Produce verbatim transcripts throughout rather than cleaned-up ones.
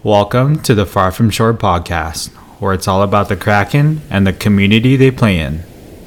Welcome to the Far From Shore podcast, where it's all about the Kraken and the community they play in.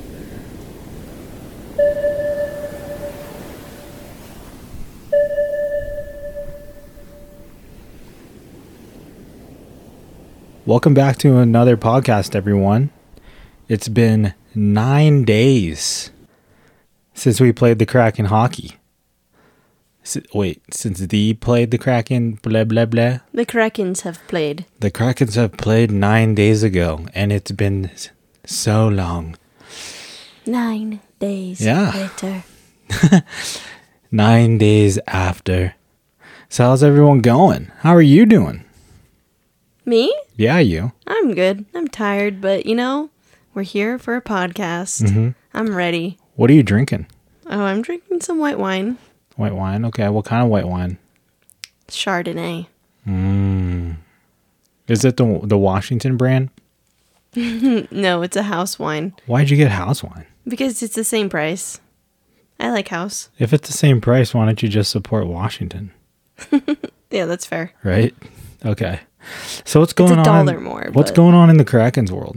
Welcome back to another podcast, everyone. It's been nine days since we played the Kraken hockey. S- wait, since the played the Kraken, blah, blah, blah. The Krakens have played. The Krakens have played nine days ago, and it's been s- so long. Nine days Yeah. later. Nine days after. So how's everyone going? How are you doing? Me? Yeah, you. I'm good. I'm tired, but you know, we're here for a podcast. Mm-hmm. I'm ready. What are you drinking? Oh, I'm drinking some white wine. White wine? Okay, what kind of white wine? Chardonnay. Mmm. Is it the the Washington brand? No, it's a house wine. Why'd you get house wine? Because it's the same price. I like house. If it's the same price, why don't you just support Washington? Yeah, that's fair. Right? Okay. So what's going a on? dollar more, What's but- going on in the Kraken's world?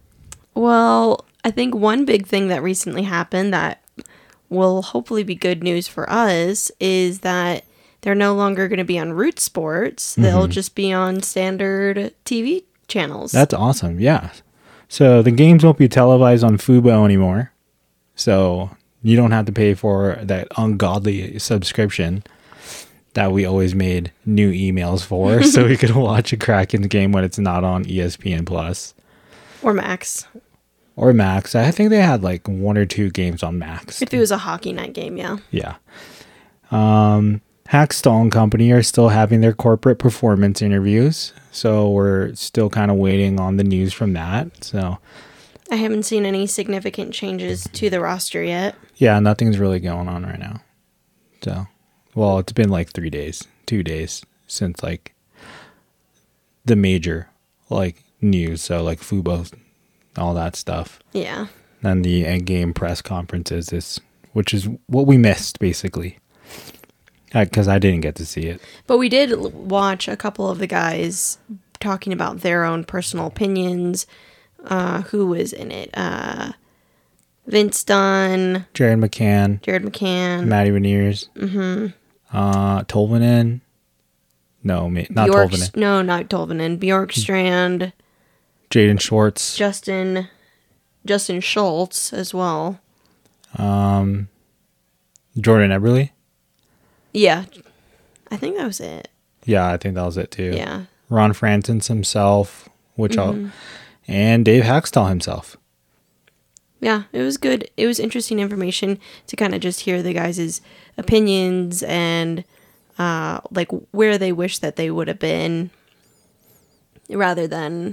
Well, I think one big thing that recently happened that will hopefully be good news for us is that they're no longer going to be on Root Sports. They'll just be on standard T V channels. That's awesome. Yeah. So the games won't be televised on Fubo anymore. So you don't have to pay for that ungodly subscription that we always made new emails for so we could watch a Kraken's game when it's not on E S P N Plus Or Max. or Max. I think they had like one or two games on Max. If it was a hockey night game, yeah. Yeah. Um, Hackstall and Company are still having their corporate performance interviews. So we're still kind of waiting on the news from that. So I haven't seen any significant changes to the roster yet. yeah, nothing's really going on right now. So, well, it's been like three days, two days since like the major like news. So like Fubo, all that stuff. Yeah. And the end game press conferences is, which is what we missed basically. Because I didn't get to see it. But we did l- watch a couple of the guys talking about their own personal opinions. Uh, who was in it? Uh, Vince Dunn, Jared McCann, Jared McCann, Matty Beniers, mm-hmm. uh, Tolvanen. No, ma- not Bjork, Tolvanen. no, not Tolvanen. Bjorkstrand, Jaden Schwartz. Justin, Justin Schultz as well. Um, Jordan Eberle. Yeah, I think that was it. Yeah, I think that was it too. Yeah. Ron Francis himself, which Mm-hmm. I'll, and Dave Hackstall himself. Yeah, it was good. It was interesting information to kind of just hear the guys' opinions and uh, like where they wish that they would have been rather than,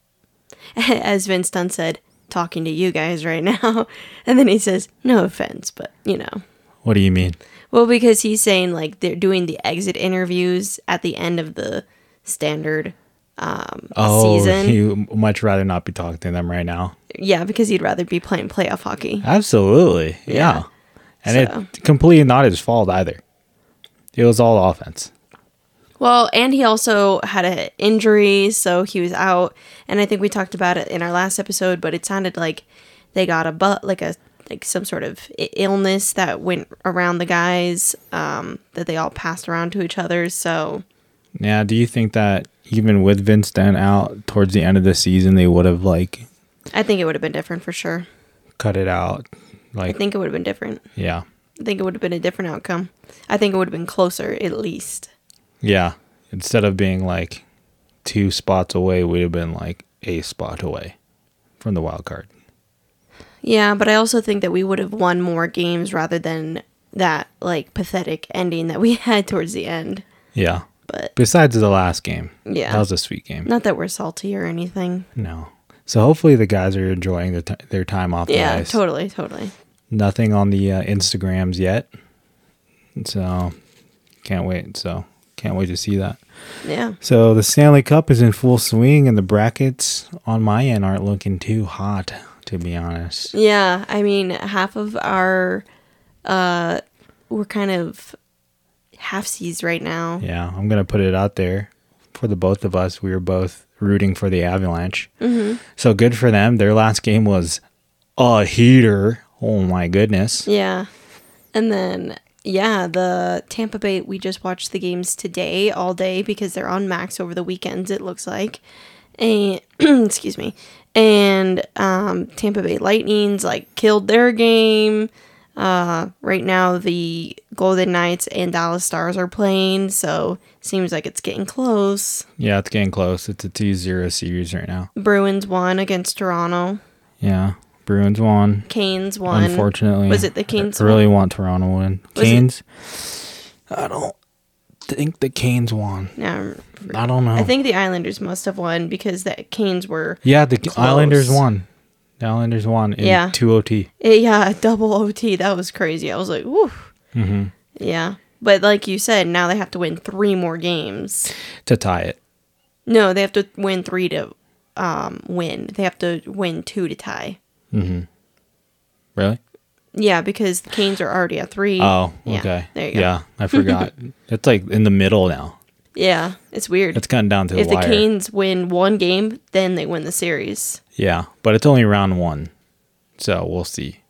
as Vince Dunn said, talking to you guys right now. And then he says, no offense, but you know. What do you mean? Well, because he's saying like they're doing the exit interviews at the end of the standard um, Oh, season. you much rather not be talking to them right now. Yeah, because he'd rather be playing playoff hockey. Absolutely. Yeah. Yeah. And So- it's completely not his fault either. It was all offense. Well, and he also had an injury, so he was out. And I think we talked about it in our last episode, but it sounded like they got a but like a like some sort of i- illness that went around the guys um, that they all passed around to each other. So Now, do you think that even with Vince Dunn out towards the end of the season, they would have like I think it would have been different for sure. cut it out? I Like, think it would have been different. yeah. I think it would have been a different outcome. I think it would have been closer, at least. Yeah. Instead of being like two spots away, we would have been like a spot away from the wild card. Yeah, but I also think that we would have won more games rather than that like pathetic ending that we had towards the end. Yeah. But Besides the last game. yeah, That was a sweet game. not that we're salty or anything. No. So hopefully the guys are enjoying their, t- their time off the Yeah, ice. totally, totally. Nothing on the uh, Instagrams yet. So can't wait. So can't wait to see that. Yeah. So the Stanley Cup is in full swing and the brackets on my end aren't looking too hot, to be honest. Yeah, I mean, half of our uh we're kind of halfsies right now. Yeah, I'm going to put it out there for the both of us. We were both rooting for the Avalanche. Mm-hmm. So good for them. Their last game was a heater. Oh my goodness. Yeah. And then, yeah, the Tampa Bay, we just watched the games today all day because they're on Max over the weekends, it looks like. And, excuse me. And um, Tampa Bay Lightning's like killed their game. Uh, right now, the Golden Knights and Dallas Stars are playing, so seems like it's getting close. Yeah, it's getting close. It's a two zero series right now. Bruins won against Toronto. Yeah, Bruins won. Canes won. Unfortunately. Was it the Canes I really won? want Toronto to win. Was Canes? It? I don't think the Canes won. No, I don't know. I think the Islanders must have won because the Canes were Yeah, the close. Islanders won. The Islanders won in Yeah. two O T. Yeah, double O T. That was crazy. I was like, whew. Mm-hmm. Yeah. But like you said, now they have to win three more games. To tie it. No, they have to win three to um, win. They have to win two to tie. Mm-hmm. Really? Yeah, because the Canes are already at three. Oh, Yeah, okay. there you go. Yeah, I forgot. It's like in the middle now. Yeah, it's weird. It's gotten down to the if wire. the Canes win one game, then they win the series. Yeah, but it's only round one, so we'll see.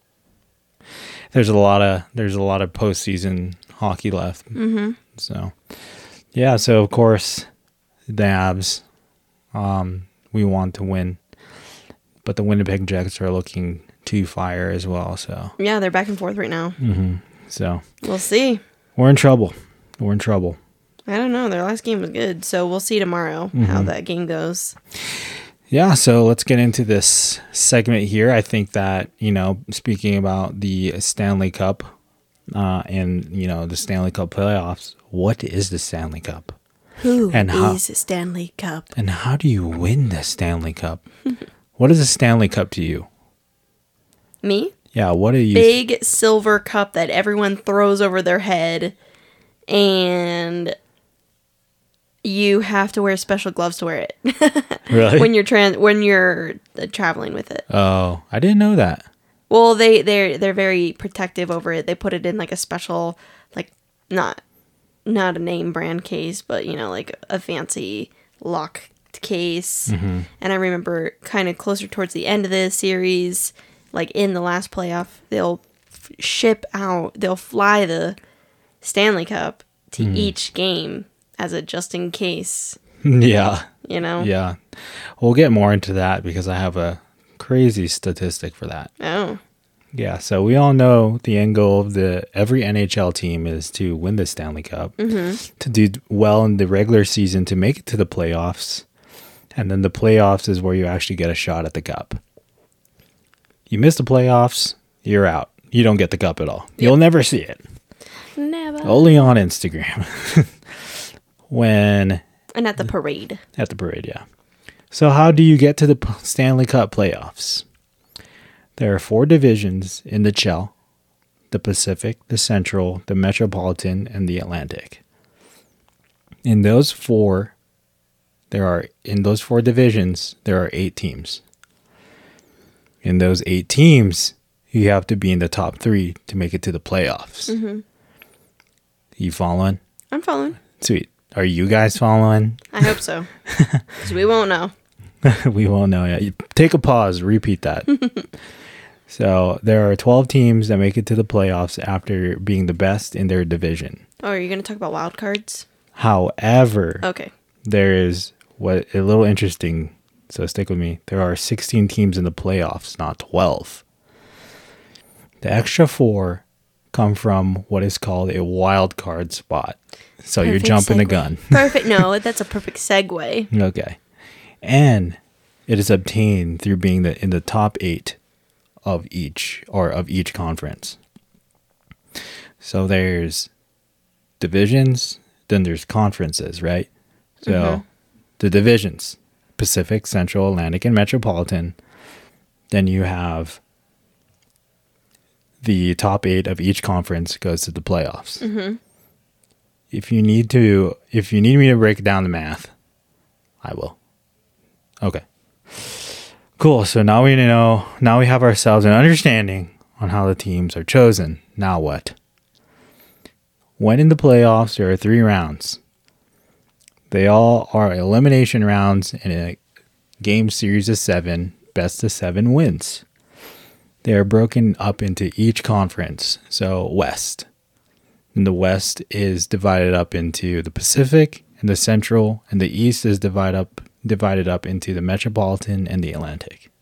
There's a lot of there's a lot of postseason hockey left. Mm-hmm. So, yeah. So of course, the Avs, um, we want to win, but the Winnipeg Jets are looking to fire as well. So Yeah, they're back and forth right now. mm-hmm. So We'll see. we're in trouble. We're in trouble. I don't know. Their last game was good, so we'll see tomorrow Mm-hmm. how that game goes. Yeah, so let's get into this segment here. I think that, you know, speaking about the Stanley Cup uh, and, you know, the Stanley Cup playoffs, what is the Stanley Cup? Who And how- is Stanley Cup? And how do you win the Stanley Cup? What is a Stanley Cup to you? Me? Yeah, what do you... Big silver cup that everyone throws over their head, and you have to wear special gloves to wear it Really? when you're trans when you're uh, traveling with it. Oh, I didn't know that. Well, they they're they're very protective over it. They put it in like a special, like not not a name brand case, but you know, like a fancy locked case. Mm-hmm. And I remember kind of closer towards the end of the series, like in the last playoff, they'll f- ship out, they'll fly the Stanley Cup to Mm. each game as a just in case, Yeah, you know? yeah. We'll get more into that because I have a crazy statistic for that. Oh, Yeah, so we all know the end goal of the every N H L team is to win the Stanley Cup, mm-hmm. to do well in the regular season, to make it to the playoffs, and then the playoffs is where you actually get a shot at the cup. You miss the playoffs, you're out. You don't get the cup at all. Yep. You'll never see it. Never. Only on Instagram. When And at the parade. at the parade, yeah. So how do you get to the P- Stanley Cup playoffs? There are four divisions in the C H L: the Pacific, the Central, the Metropolitan, and the Atlantic. In those four, there are in those four divisions, there are eight teams. In those eight teams, you have to be in the top three to make it to the playoffs. Mm-hmm. You following? I'm following. Sweet. Are you guys following? I hope so. Because we won't know. We won't know yet. You take a pause, repeat that. So there are twelve teams that make it to the playoffs after being the best in their division. Oh, are you going to talk about wild cards? However, Okay. there is what a little interesting. So stick with me. There are sixteen teams in the playoffs, not twelve. The extra four come from what is called a wild card spot. So you're Perfect jumping the segue. gun. Perfect. No, that's a perfect segue. Okay. And it is obtained through being the, in the top eight of each or of each conference. So there's divisions, then there's conferences, right? So Mhm. the divisions, Pacific, Central, Atlantic, and Metropolitan. Then you have the top eight of each conference goes to the playoffs. Mm-hmm. If you need to, if you need me to break down the math, I will. Okay. Cool. So now we know, now we have ourselves an understanding on how the teams are chosen. Now what? When in the playoffs, there are three rounds. They all are elimination rounds in a game series of seven, best of seven wins. They are broken up into each conference. So West. And the West is divided up into the Pacific and the Central, and the East is divided up divided up into the Metropolitan and the Atlantic.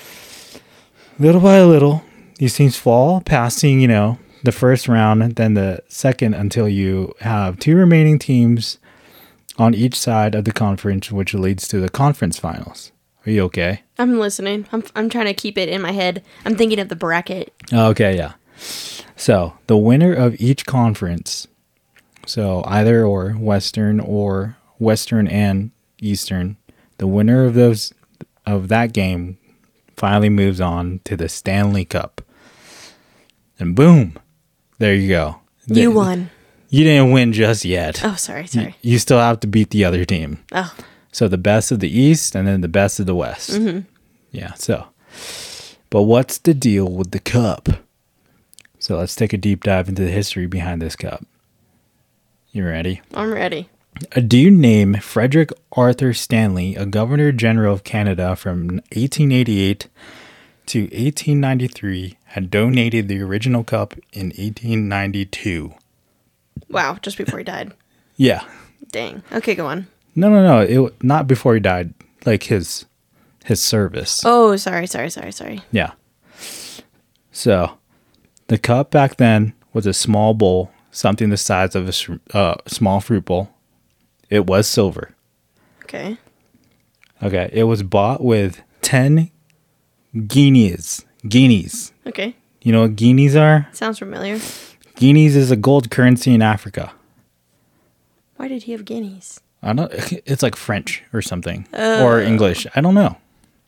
Little by little, these teams fall, passing, you know, the first round, then the second, until you have two remaining teams on each side of the conference, which leads to the conference finals. Are you okay? I'm listening. I'm I'm trying to keep it in my head. I'm thinking of the bracket. Okay, yeah. So the winner of each conference, so either or Western or Western and Eastern, the winner of those of that game finally moves on to the Stanley Cup. And boom, there you go. You The- won. You didn't win just yet. Oh, sorry, sorry. You still have to beat the other team. Oh, So the best of the East and then the best of the West. mm-hmm. Yeah, so. But what's the deal with the cup? So let's take a deep dive into the history behind this cup. You ready? I'm ready. A dude named Frederick Arthur Stanley, a Governor General of Canada from eighteen eighty-eight to eighteen ninety-three, had donated the original cup in eighteen ninety-two. Wow, just before he died. Yeah. Dang. Okay, go on. No, no, no. It not before he died. Like his his service. Oh, sorry, sorry, sorry, sorry. Yeah. So, the cup back then was a small bowl, something the size of a sh- uh, small fruit bowl. It was silver. Okay. Okay. It was bought with ten guineas. Guineas. Okay. You know what guineas are? Sounds familiar. Guineas is a gold currency in Africa. Why did he have guineas? I don't. It's like French or something, or English. I don't know.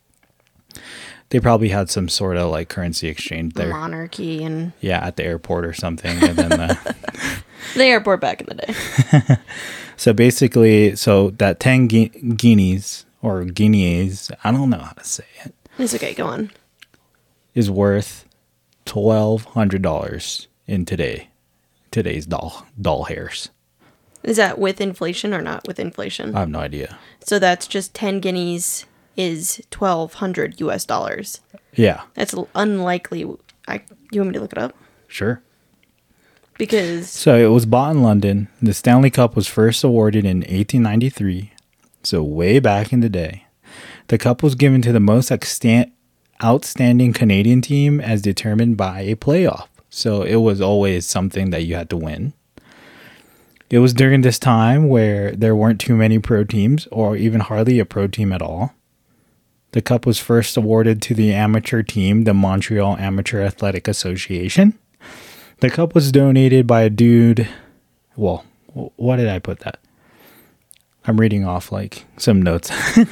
They probably had some sort of like currency exchange there. Monarchy and Yeah, at the airport or something. And then the, the airport back in the day. so basically, so that ten gui- guineas or guineas, I don't know how to say it, It's okay, go on. is worth twelve hundred dollars in today today's doll doll hairs. Is that with inflation or not with inflation? I have no idea. So that's just ten guineas is twelve hundred U S dollars. Yeah, That's l- unlikely. I you want me to look it up? sure. Because So it was bought in London. The Stanley Cup was first awarded in eighteen ninety-three, so way back in the day. The cup was given to the most extant, outstanding Canadian team as determined by a playoff. So it was always something that you had to win. It was during this time where there weren't too many pro teams or even hardly a pro team at all. The cup was first awarded to the amateur team, the Montreal Amateur Athletic Association. The cup was donated by a dude. Well, wh- why did I put that? I'm reading off like some notes.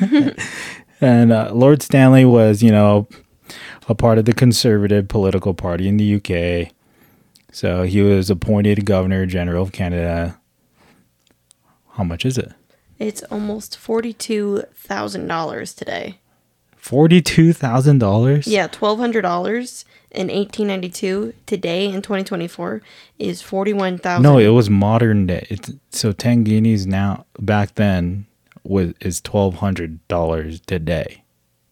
And uh, Lord Stanley was, you know, a part of the Conservative political party in the U K. So he was appointed Governor General of Canada. How much is it? it's almost forty-two thousand dollars today. forty-two thousand dollars? Yeah, twelve hundred dollars in eighteen ninety-two. Today in twenty twenty-four is forty-one thousand No, it was modern day. It's, so ten guineas now, back then, was is twelve hundred dollars today.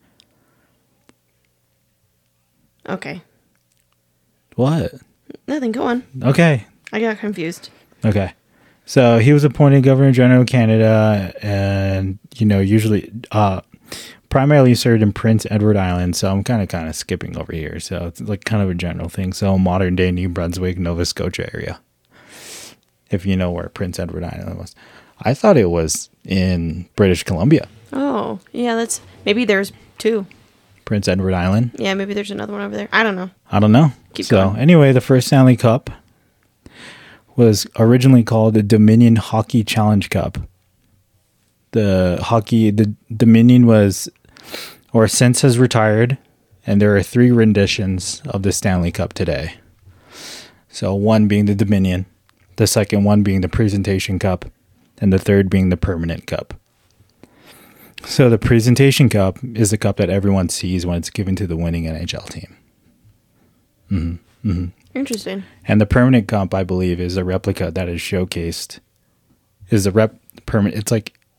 Okay. What? Nothing, go on. Okay. I got confused. Okay. So he was appointed Governor General of Canada, and, you know, usually uh, primarily served in Prince Edward Island. So I'm kind of kind of skipping over here. So it's like kind of a general thing. So modern day New Brunswick, Nova Scotia area. If you know where Prince Edward Island was. I thought it was in British Columbia. Oh, yeah, that's maybe there's two. Prince Edward Island. Yeah, maybe there's another one over there. I don't know. I don't know. Keep so going. anyway, the first Stanley Cup was originally called the Dominion Hockey Challenge Cup. The hockey, the Dominion was, or since has retired, and there are three renditions of the Stanley Cup today. So one being the Dominion, the second one being the Presentation Cup, and the third being the Permanent Cup. So the Presentation Cup is the cup that everyone sees when it's given to the winning N H L team. Mm-hmm. Mm-hmm. Interesting. And the Permanent Cup, I believe, is a replica that is showcased. Is a rep permanent? It's like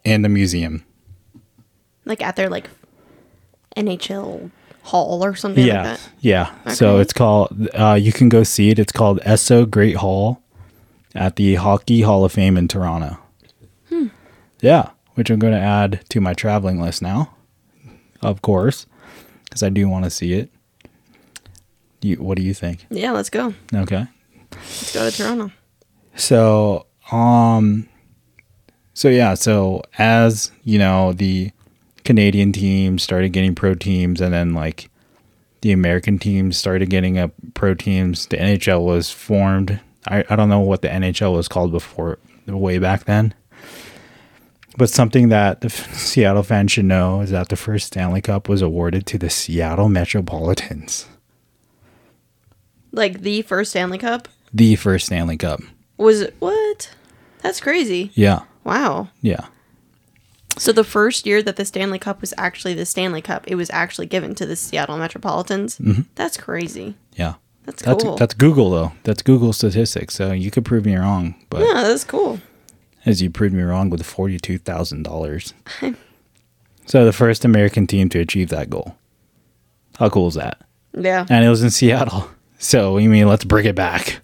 in the museum. Like at their like N H L hall or something Yeah, like that? yeah. Okay. So it's called, uh, you can go see it. It's called Esso Great Hall at the Hockey Hall of Fame in Toronto. Hmm. Yeah, which I'm going to add to my traveling list now, of course, because I do want to see it. You, what do you think? Yeah, let's go. Okay. Let's go to Toronto. So, um, so yeah, so as you know, the Canadian teams started getting pro teams, and then like the American teams started getting up pro teams. The N H L was formed. I, I don't know what the N H L was called before, way back then. But something that the Seattle fans should know is that the first Stanley Cup was awarded to the Seattle Metropolitans. Like the first Stanley Cup? The first Stanley Cup. Was it? What? That's crazy. Yeah. Wow. Yeah. So the first year that the Stanley Cup was actually the Stanley Cup, it was actually given to the Seattle Metropolitans. Mm-hmm. That's crazy. Yeah. That's That's cool. that's Google though. That's Google statistics. So you could prove me wrong, but Yeah, that's cool. as you proved me wrong with forty-two thousand dollars. So the first American team to achieve that goal. How cool is that? Yeah. And it was in Seattle. So you mean let's bring it back.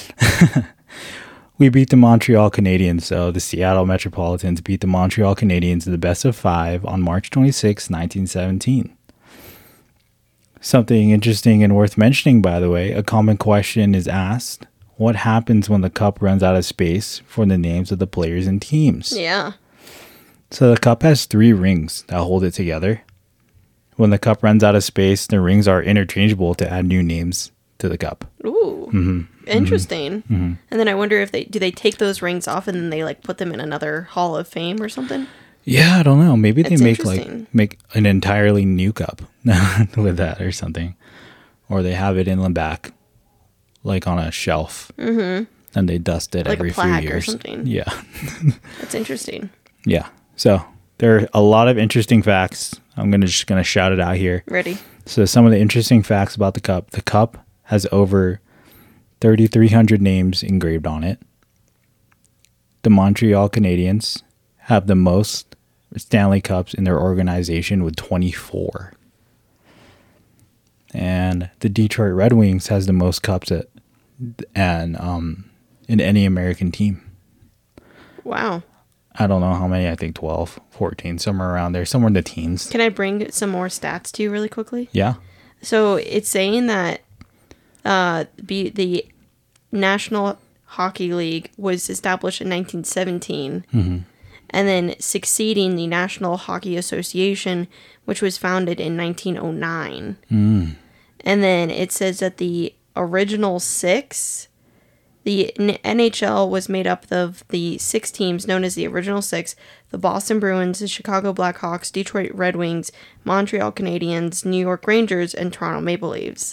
We beat the Montreal Canadiens. So the Seattle Metropolitans beat the Montreal Canadiens in the best of five on March twenty-sixth, nineteen seventeen. Something interesting and worth mentioning, by the way, a common question is asked: what happens when the cup runs out of space for the names of the players and teams? Yeah. So the cup has three rings that hold it together. When the cup runs out of space, the rings are interchangeable to add new names to the cup. Ooh. Mm-hmm. Interesting. Mm-hmm. And then I wonder if they do they take those rings off and then they like put them in another Hall of Fame or something? Yeah, I don't know. Maybe they It's make like interesting. make an entirely new cup with that or something, or they have it in the back, like on a shelf, mm-hmm. and they dust it Like a every few plaque or years. something. Yeah, That's interesting. yeah. So there are a lot of interesting facts. I'm gonna just gonna shout it out here. Ready? So some of the interesting facts about the cup: the cup has over thirty-three hundred names engraved on it. The Montreal Canadiens have the most Stanley Cups in their organization with twenty-four. And the Detroit Red Wings has the most cups at, and um, in any American team. Wow. I don't know how many, I think twelve, fourteen, somewhere around there, somewhere in the teens. Can I bring some more stats to you really quickly? Yeah. So it's saying that uh, be, the National Hockey League was established in nineteen seventeen, Mm-hmm. and then succeeding the National Hockey Association, which was founded in nineteen oh nine. Mm. And then it says that the original six, the N H L was made up of the six teams known as the original six: the Boston Bruins, the Chicago Blackhawks, Detroit Red Wings, Montreal Canadiens, New York Rangers, and Toronto Maple Leafs.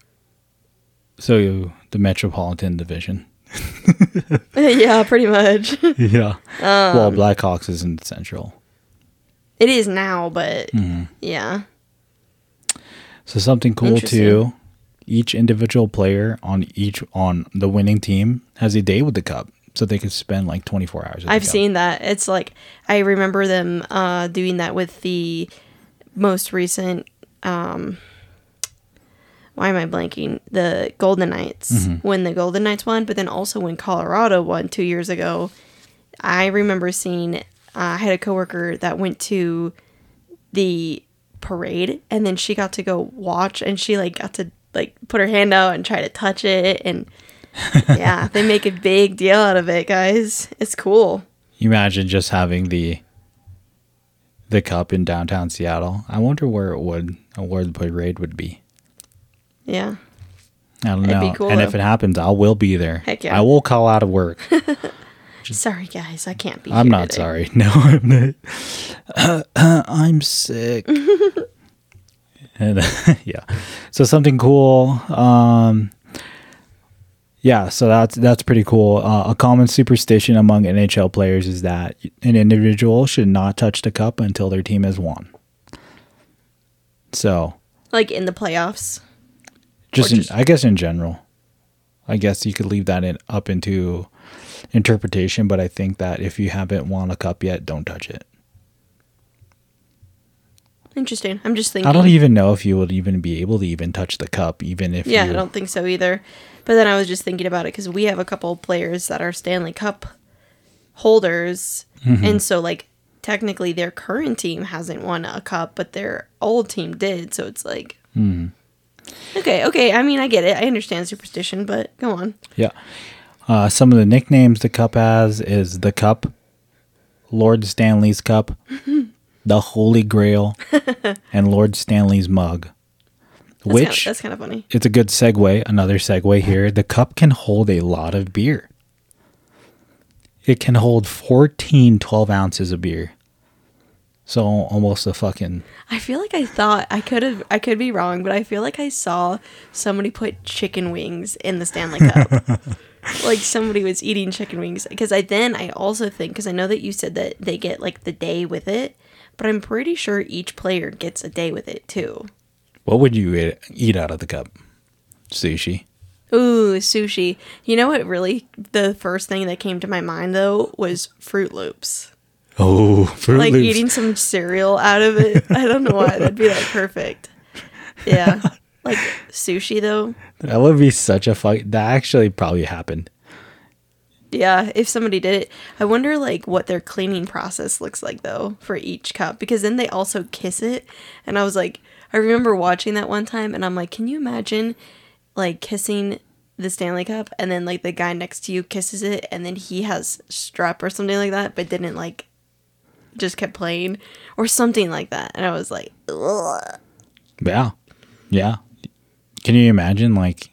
So the Metropolitan Division. Yeah, pretty much. Yeah. Um, well, Blackhawks isn't central. It is now, but Mm-hmm. yeah. So something cool Interesting. too. Each individual player on each on the winning team has a day with the cup, so they could spend like twenty-four hours. With I've the cup. seen that. It's like I remember them uh, doing that with the most recent. Um, why am I blanking? The Golden Knights, Mm-hmm. when the Golden Knights won, but then also when Colorado won two years ago. I remember seeing. Uh, I had a coworker that went to the parade, and then she got to go watch, and she like got to like put her hand out and try to touch it, and yeah, they make a big deal out of it, guys. It's cool. You imagine just having the the cup in downtown Seattle. I wonder where it would, or where the parade would be. Yeah. I don't It'd know. be cool, and though. if it happens, I will be there. Heck yeah. I will call out of work. Sorry, guys, I can't be. I'm here not today. sorry. No, I'm not. Uh, uh, I'm sick. And, yeah. So something cool. Um, yeah. So that's that's pretty cool. Uh, a common superstition among N H L players is that an individual should not touch the cup until their team has won. So Like in the playoffs. just, Or just- in, I guess in general, I guess you could leave that in, up into interpretation. But I think that if you haven't won a cup yet, don't touch it. Interesting. I'm just thinking. I don't even know if you would even be able to even touch the cup, even if Yeah, you... I don't think so either. But then I was just thinking about it because we have a couple of players that are Stanley Cup holders. Mm-hmm. And so, like, technically their current team hasn't won a cup, but their old team did. So it's like... Mm. Okay, okay. I mean, I get it. I understand superstition, but go on. Yeah. Uh, some of the nicknames the cup has is the Cup, Lord Stanley's Cup, the Holy Grail, and Lord Stanley's Mug. That's Which, kind of, that's kind of funny. it's a good segue, another segue here. The cup can hold a lot of beer. It can hold fourteen twelve ounces of beer. So almost a fucking... I feel like I thought I could have I could be wrong, but I feel like I saw somebody put chicken wings in the Stanley Cup. Like somebody was eating chicken wings because I then I also think because I know that you said that they get like the day with it, but I'm pretty sure each player gets a day with it too. What would you eat, eat out of the cup? Sushi. Ooh, sushi. You know what really the first thing that came to my mind though was Fruit Loops. Oh, Fruit Like Loops. eating some cereal out of it. I don't know why. That'd be like perfect. Yeah. Like sushi though. That would be such a fuck. That actually probably happened. Yeah, if somebody did it. I wonder like what their cleaning process looks like though for each cup because then they also kiss it and I was like I remember watching that one time and I'm like, can you imagine like kissing the Stanley Cup and then like the guy next to you kisses it and then he has strep or something like that but didn't like just kept playing or something like that and I was like, ugh. Yeah. Yeah. Can you imagine like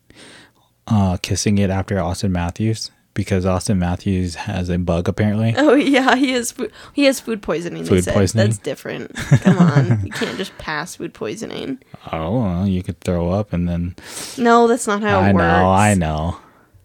uh, kissing it after Austin Matthews? Because Austin Matthews has a bug apparently. Oh yeah, he has food. He has food poisoning. Food they said. poisoning? That's different. Come on, you can't just pass food poisoning. I don't know. You could throw up and then. No, that's not how it I works. know. I know.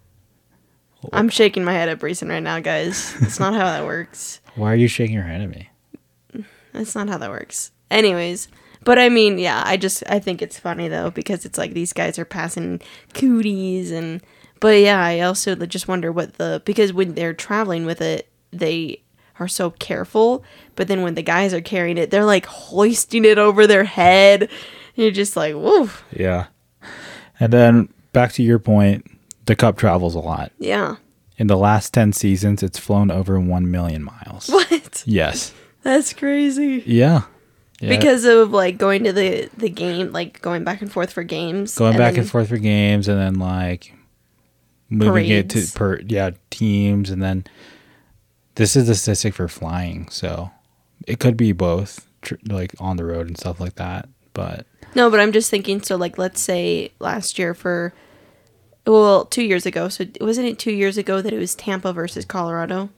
I'm shaking my head at Breeson right now, guys. It's not how that works. Why are you shaking your head at me? That's not how that works. Anyways, but I mean, yeah, I just I think it's funny though because it's like these guys are passing cooties and. But yeah, I also just wonder what the because when they're traveling with it, they are so careful. But then when the guys are carrying it, they're like hoisting it over their head. You're just like, whoa. Yeah. And then back to your point, the cup travels a lot. Yeah. In the last ten seasons, it's flown over one million miles. What? Yes. That's crazy. Yeah. Yeah. Because of like going to the the game, like going back and forth for games. Going and back then, and forth for games and then like moving it Parades. to per yeah teams and then this is the statistic for flying, so it could be both tr- like on the road and stuff like that. But No, but I'm just thinking. So like, let's say last year for, well, two years ago. So wasn't it two years ago that it was Tampa versus Colorado?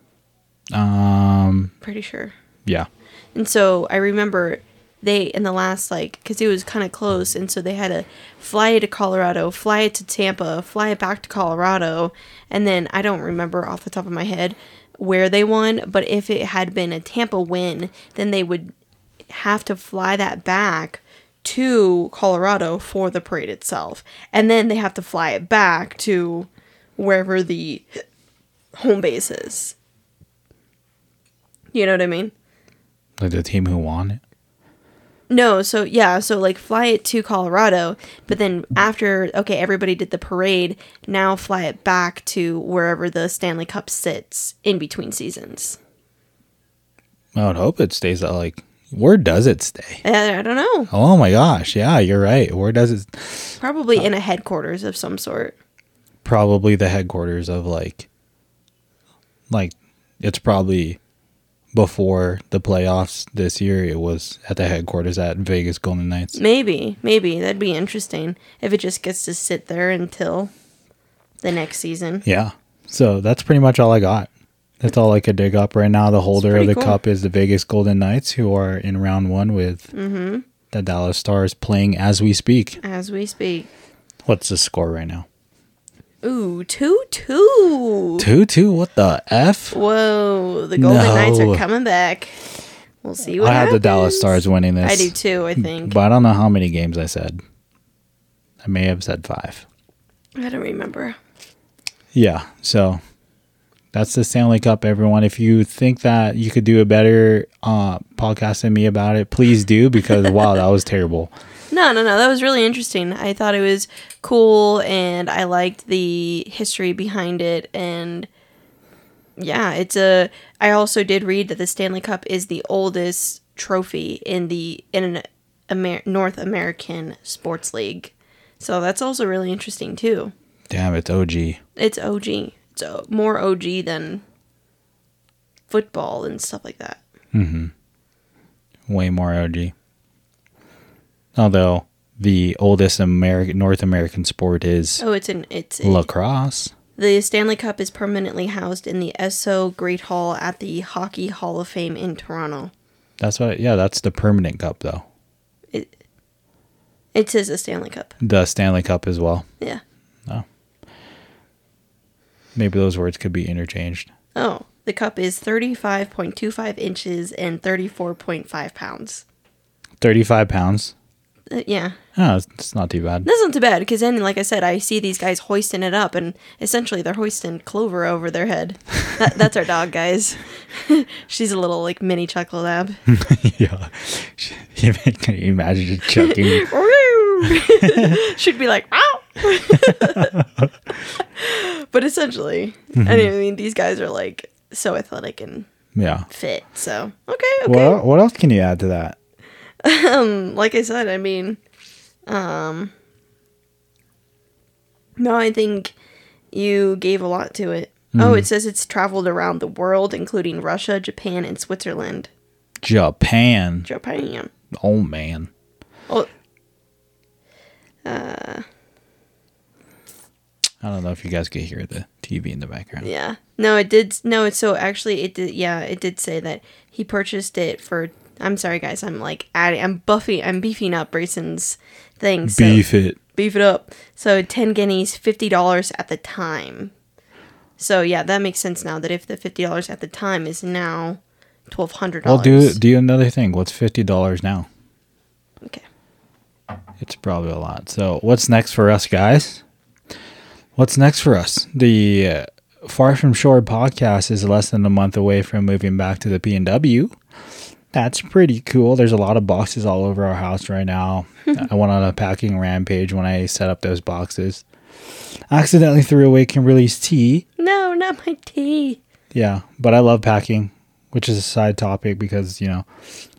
um Pretty sure. yeah. And so I remember they, in the last, like, because it was kind of close, and so they had to fly it to Colorado, fly it to Tampa, fly it back to Colorado, and then I don't remember off the top of my head where they won, but if it had been a Tampa win, then they would have to fly that back to Colorado for the parade itself. And then they have to fly it back to wherever the home base is. You know what I mean? Like the team who won it. No, so yeah, so like fly it to Colorado, but then after, okay, everybody did the parade, now fly it back to wherever the Stanley Cup sits in between seasons. I would hope it stays at like, where does it stay? I, I don't know. Oh my gosh, yeah, you're right. Where does it? Probably in a headquarters of some sort. Probably the headquarters of like, like it's probably before the playoffs this year. It was at the headquarters at Vegas Golden Knights. Maybe, maybe that'd be interesting if it just gets to sit there until the next season. Yeah. So that's pretty much all I got. That's all I could dig up right now. The holder of pretty the cool. cup is the Vegas Golden Knights, who are in round one with Mm-hmm. the Dallas Stars playing as we speak. As we speak. What's the score right now? Ooh, two two. two two? What the F? Whoa, the Golden No. Knights are coming back. We'll see what I had happens. the Dallas Stars winning this. I do too, I think. But I don't know how many games I said. I may have said five. I don't remember. Yeah, so That's the Stanley Cup, everyone. If you think that you could do a better uh, podcast than me about it, please do, because, wow, that was terrible. No, no, no. That was really interesting. I thought it was cool, and I liked the history behind it. And yeah, it's a. I also did read that the Stanley Cup is the oldest trophy in the in an Amer- North American sports league. So that's also really interesting too. Damn, it's O G. It's O G. It's o- more O G than football and stuff like that. Mm-hmm. Way more O G. Although the oldest American North American sport is oh, it's an it's lacrosse. The Stanley Cup is permanently housed in the Esso Great Hall at the Hockey Hall of Fame in Toronto. That's what. Yeah, that's the permanent cup, though. It it says the Stanley Cup. The Stanley Cup as well. Yeah. Oh. Maybe those words could be interchanged. Oh, the cup is thirty-five point two five inches and thirty-four point five pounds. Thirty-five pounds. Uh, yeah. Oh, it's not too bad. That's not too bad, because then, like I said, I see these guys hoisting it up, and essentially they're hoisting Clover over their head. That, that's our dog, guys. She's a little, like, mini chuckle lab. Yeah. Can you imagine it chucking? Should be like, ow! But essentially, mm-hmm. I mean, these guys are, like, so athletic and yeah. fit, so, okay, okay. Well, what else can you add to that? Um, like I said, I mean, um, no, I think you gave a lot to it. Mm. Oh, it says it's traveled around the world, including Russia, Japan, and Switzerland. Japan. Japan. Oh, man. Oh, uh, I don't know if you guys could hear the T V in the background. Yeah. No, it did. No, it's so actually, it did. Yeah, it did say that he purchased it for. I'm sorry, guys. I'm like adding. I'm buffing. I'm beefing up Brayson's thing. So, beef it. Beef it up. So ten guineas, fifty dollars at the time. So yeah, that makes sense now. That if the fifty dollars at the time is now twelve hundred dollars. Well, do do another thing. What's fifty dollars now? Okay. It's probably a lot. So what's next for us, guys? What's next for us? The uh, Far From Shore podcast is less than a month away from moving back to the P and W. That's pretty cool. There's a lot of boxes all over our house right now. I went on a packing rampage when I set up those boxes. I accidentally threw away Kimberly's tea. No, not my tea. Yeah, but I love packing, which is a side topic because, you know,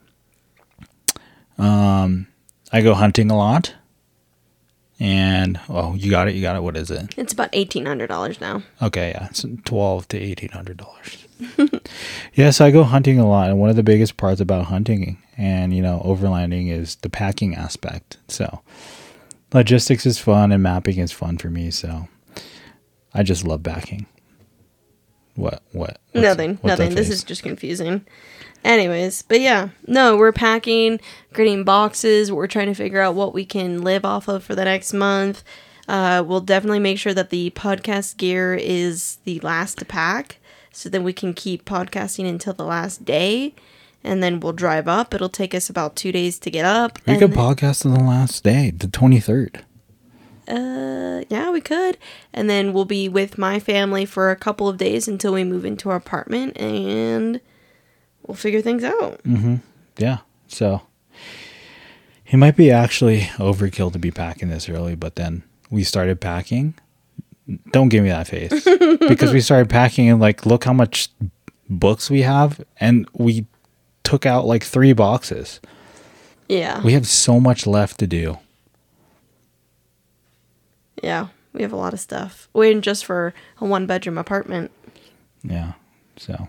um, I go hunting a lot. And, oh, you got it, you got it. What is it? It's about eighteen hundred dollars now. Okay, yeah. It's twelve to eighteen hundred dollars. Yeah, so I go hunting a lot. And one of the biggest parts about hunting and, you know, overlanding is the packing aspect. So logistics is fun and mapping is fun for me. So I just love packing. What? What? What's, nothing. What's nothing. This is just confusing. Anyways, but yeah, no, we're packing, getting boxes. We're trying to figure out what we can live off of for the next month. Uh, we'll definitely make sure that the podcast gear is the last to pack, so that we can keep podcasting until the last day, and then we'll drive up. It'll take us about two days to get up. We could podcast on the last day, the twenty-third. Uh, yeah, we could. And then we'll be with my family for a couple of days until we move into our apartment, and we'll figure things out. Mm-hmm. Yeah. So it might be actually overkill to be packing this early, but then we started packing. Don't give me that face. Because we started packing and like, look how much books we have. And we took out like three boxes. Yeah. We have so much left to do. Yeah. We have a lot of stuff. Waiting just for a one bedroom apartment. Yeah. So.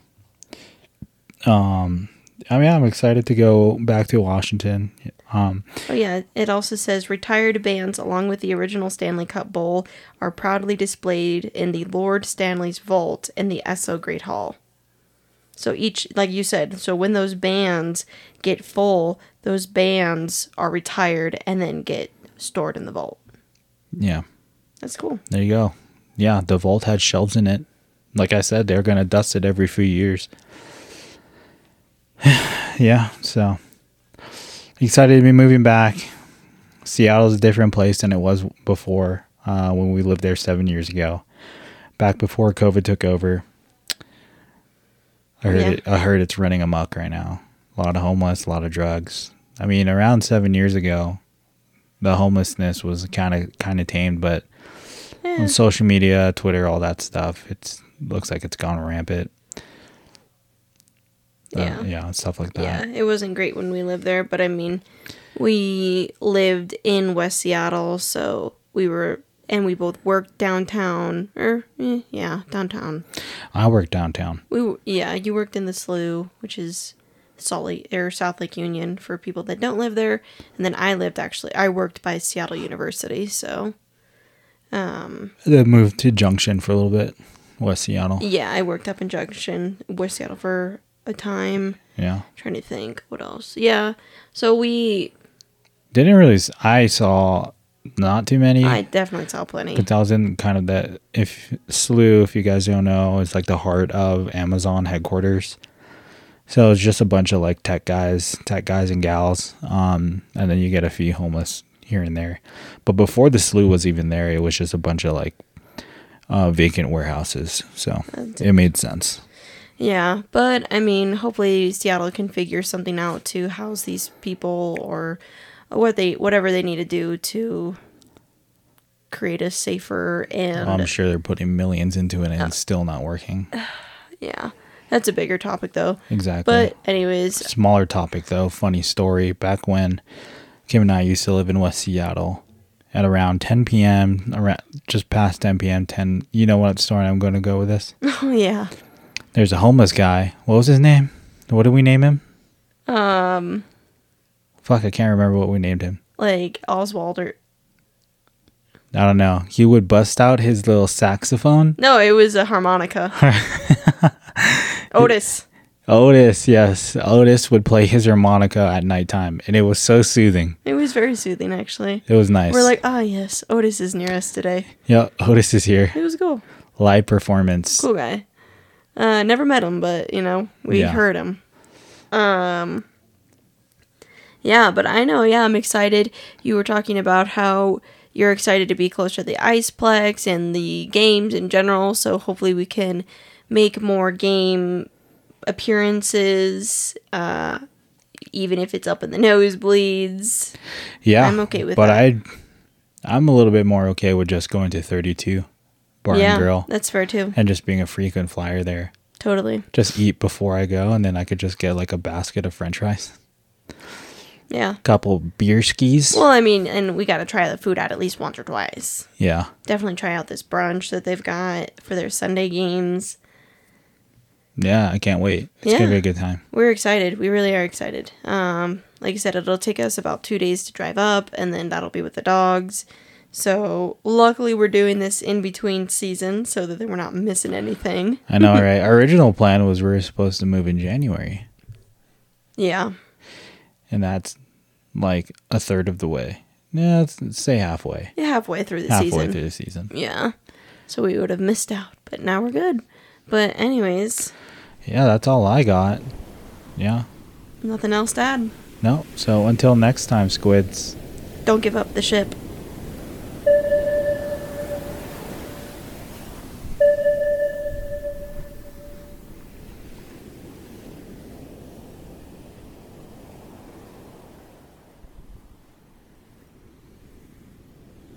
Um, I mean, I'm excited to go back to Washington. Um, oh yeah, it also says retired bands along with the original Stanley Cup Bowl are proudly displayed in the Lord Stanley's Vault in the Esso Great Hall. So each, like you said, so when those bands get full, those bands are retired and then get stored in the vault. Yeah. That's cool. There you go. Yeah, the vault had shelves in it. Like I said, they're going to dust it every few years. Yeah, so excited to be moving back. Seattle's a different place than it was before uh, when we lived there seven years ago. Back before COVID took over. I heard Yeah. it, I heard it's running amok right now. A lot of homeless, a lot of drugs. I mean, around seven years ago, the homelessness was kind of kind of tamed, but Eh, on social media, Twitter, all that stuff, it's looks like it's gone rampant. Uh, Yeah. yeah, stuff like that. yeah, it wasn't great when we lived there, but I mean, we lived in West Seattle, so we were, and we both worked downtown, or eh, yeah, downtown. I work downtown. We w- yeah, you worked in the Slough, which is Salt Lake or South Lake Union for people that don't live there, and then I lived actually. I worked by Seattle University, so um, Then moved to Junction for a little bit, West Seattle. yeah, I worked up in Junction, West Seattle for a time. Yeah. Trying to think what else. Yeah, so we. Didn't really, s- I saw not too many. I definitely saw plenty. But I was in kind of that, if Slough, if you guys don't know, is like the heart of Amazon headquarters. So it's just a bunch of like tech guys, tech guys and gals. Um, and then you get a few homeless here and there. But before the Slough was even there, it was just a bunch of like uh, vacant warehouses. So That's- it made sense. Yeah, but I mean, hopefully Seattle can figure something out to house these people or what they whatever they need to do to create a safer and I'm sure they're putting millions into it and it's still not working. yeah. That's a bigger topic though. Exactly. But anyways, Smaller topic though, funny story. Back when Kim and I used to live in West Seattle, at around ten p.m., around just past ten p.m., ten, you know what story I'm going to go with this? oh yeah. There's a homeless guy. What was his name? What did we name him? Um Fuck, I can't remember what we named him. like Oswald or I don't know. He would bust out his little saxophone. no, it was a harmonica. Otis. Otis, yes. Otis would play his harmonica at nighttime, and it was so soothing. It was very soothing actually. It was nice. We're like, ah yes, Otis is near us today. yeah, Otis is here. It was cool. Live performance. Cool guy. Uh, never met him, but you know, we Yeah. heard him. Um, yeah, but I know, yeah, I'm excited. You were talking about how you're excited to be closer to the Iceplex and the games in general, so hopefully we can make more game appearances, uh, even if it's up in the nosebleeds. Yeah, I'm okay with but that. I, I'm a little bit more okay with just going to thirty-two Bar yeah, and Grill that's fair too. and just being a frequent flyer there. Totally. Just eat before I go, and then I could just get like a basket of French fries, Yeah. couple beer skis. Well, I mean, and we got to try the food out at least once or twice. Yeah, Definitely try out this brunch that they've got for their Sunday games. yeah, I can't wait. It's Yeah. gonna be a good time. We're excited. We really are excited. Um, like I said, it'll take us about two days to drive up, and then that'll be with the dogs. So luckily, we're doing this in between seasons so that we're not missing anything. I know, right? Our original plan was we were supposed to move in January, Yeah. and that's like a third of the way. Yeah, let's, let's say halfway. Yeah, halfway through the halfway season. through the season. Yeah. So we would have missed out, but now we're good. But anyways, Yeah, that's all I got. Yeah. nothing else to add. No. So until next time, squids. Don't give up the ship.